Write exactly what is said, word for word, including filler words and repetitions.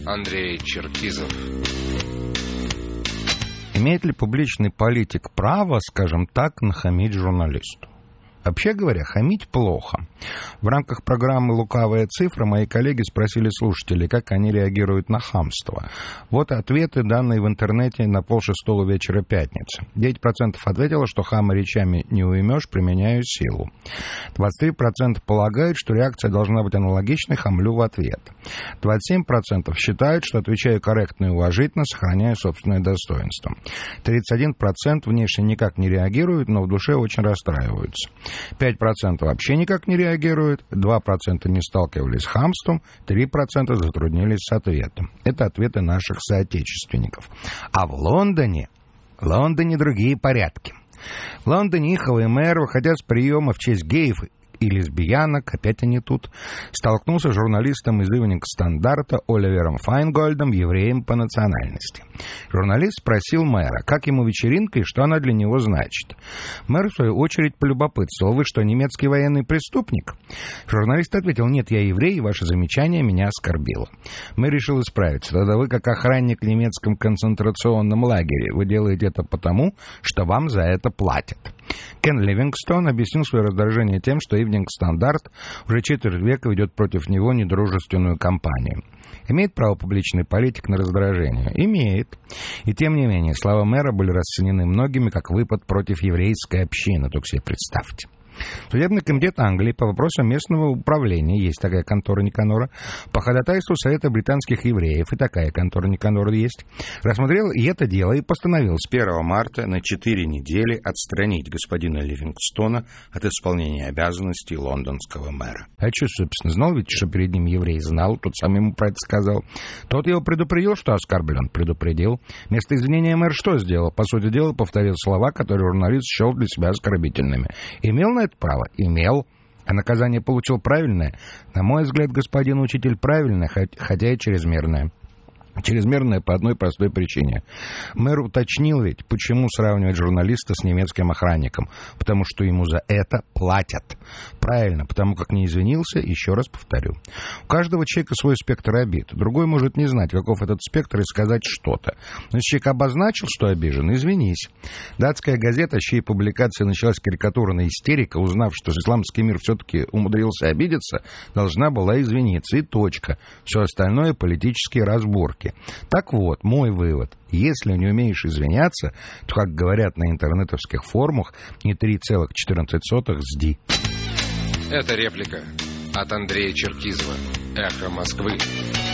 Андрей Черкизов. Имеет ли публичный политик право, скажем так, нахамить журналисту? Вообще говоря, хамить плохо. В рамках программы «Лукавая цифра» мои коллеги спросили слушателей, как они реагируют на хамство. Вот ответы, данные в интернете на полшестого вечера пятницы. девять процентов ответило, что хама речами не уймешь, применяю силу. двадцать три процента полагают, что реакция должна быть аналогичной, хамлю в ответ. двадцать семь процентов считают, что отвечаю корректно и уважительно, сохраняя собственное достоинство. тридцать один процент внешне никак не реагируют, но в душе очень расстраиваются. пять процентов вообще никак не реагируют, два процента не сталкивались с хамством, три процента затруднились с ответом. Это ответы наших соотечественников. А в Лондоне, в Лондоне другие порядки. В Лондоне иховый мэр, выходя с приема в честь геев и лесбиянок, опять они тут, столкнулся с журналистом из Ивнинг Стандарта Оливером Файнгольдом, евреем по национальности. Журналист спросил мэра, как ему вечеринка и что она для него значит. Мэр, в свою очередь, полюбопытствовал: вы что, немецкий военный преступник? Журналист ответил: нет, я еврей, и ваше замечание меня оскорбило. Мэр решил исправиться: тогда вы, как охранник в немецком концентрационном лагере, вы делаете это потому, что вам за это платят. Кен Ливингстон объяснил свое раздражение тем, что Ивнинг Стандарт уже четверть века ведет против него недружественную кампанию. Имеет право публичный политик на раздражение? Имеет. И тем не менее, слова мэра были расценены многими как выпад против еврейской общины, только себе представьте. Судебный комитет Англии по вопросам местного управления, есть такая контора Никанора, по ходатайству Совета британских евреев, и такая контора Никанора есть, рассмотрел и это дело и постановил с первого марта на четыре недели отстранить господина Ливингстона от исполнения обязанностей лондонского мэра. А что, собственно, знал ведь, что перед ним еврей? Знал, тот сам ему про это сказал. Тот его предупредил, что оскорблен, предупредил. Вместо извинения мэр что сделал? По сути дела, повторил слова, которые журналист счел для себя оскорбительными. Имел на это право? Имел. А наказание получил правильное? На мой взгляд, господин учитель, правильное, хотя и чрезмерное. Чрезмерное по одной простой причине. Мэр уточнил ведь, почему сравнивать журналиста с немецким охранником. Потому что ему за это платят. Правильно, потому как не извинился, еще раз повторю. У каждого человека свой спектр обид. Другой может не знать, каков этот спектр, и сказать что-то. Но если человек обозначил, что обижен, извинись. Датская газета, чьей публикации началась карикатурная истерика, узнав, что исламский мир все-таки умудрился обидеться, должна была извиниться. И точка. Все остальное — политические разборки. Так вот, мой вывод. Если не умеешь извиняться, то, как говорят на интернетовских форумах, не три целых четырнадцать сотых сди. Это реплика от Андрея Черкизова. Эхо Москвы.